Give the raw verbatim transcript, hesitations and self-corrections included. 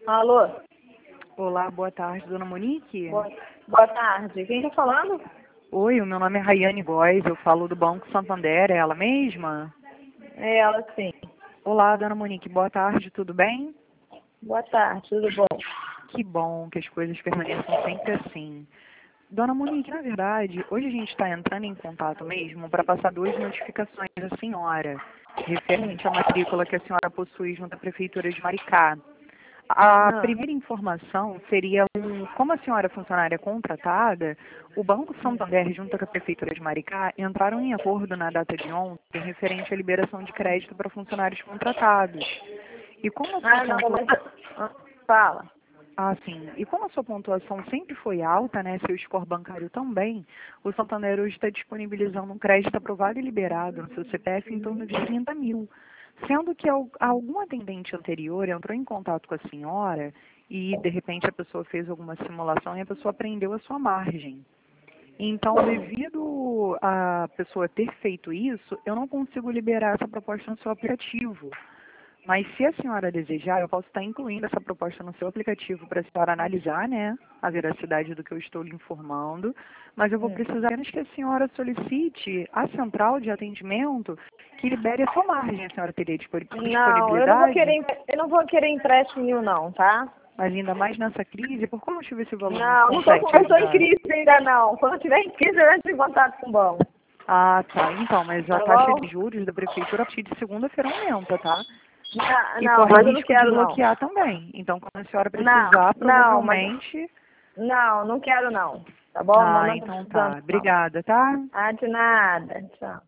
Alô? Olá, boa tarde, dona Monique. Boa, boa tarde. Quem está falando? Oi, o meu nome é Rayane Góes, eu falo do Banco Santander, é ela mesma? É ela sim. Olá, dona Monique, boa tarde, tudo bem? Boa tarde, tudo bom? Que bom que as coisas permaneçam sempre assim. Dona Monique, na verdade, hoje a gente está entrando em contato mesmo para passar duas notificações à senhora, referente à matrícula que a senhora possui junto à Prefeitura de Maricá. A Ah, primeira informação seria, um, como a senhora é funcionária contratada, o Banco Santander, junto com a Prefeitura de Maricá, entraram em acordo na data de ontem referente à liberação de crédito para funcionários contratados. E como a sua ah não, pontua... mas... ah, fala. Ah, sim. E como a sua pontuação sempre foi alta, né, seu score bancário também, o Santander hoje está disponibilizando um crédito aprovado e liberado no seu C P F em torno de trinta mil. Sendo que al- algum atendente anterior entrou em contato com a senhora e, de repente, a pessoa fez alguma simulação e a pessoa prendeu a sua margem. Então, devido a pessoa ter feito isso, eu não consigo liberar essa proposta no seu aplicativo. Mas se a senhora desejar, eu posso estar incluindo essa proposta no seu aplicativo para a senhora analisar, né, a veracidade do que eu estou lhe informando. Mas eu vou Hum. precisar apenas que a senhora solicite à central de atendimento que libere a sua margem. A senhora teria dispo- Não, eu não vou disponibilidade? querer, empre- eu não vou querer empréstimo nenhum não, tá? Mas ainda mais nessa crise, por qual motivo esse valor não Não, não tô, consegue te eu estou em ajudar? crise ainda não. Quando eu tiver em crise, eu entro em contato com o banco. Ah, tá. Então, mas a Tá taxa bom? de juros da prefeitura a partir de segunda-feira aumenta, tá? Não, E não, corre mas eu não risco de quero não. bloquear também. Então, quando a senhora Não, precisar, não, mas... provavelmente... Não, não quero não. Tá bom? Não, Ah, não tô então precisando tá. não. Obrigada, tá? Ah, de nada. Tchau.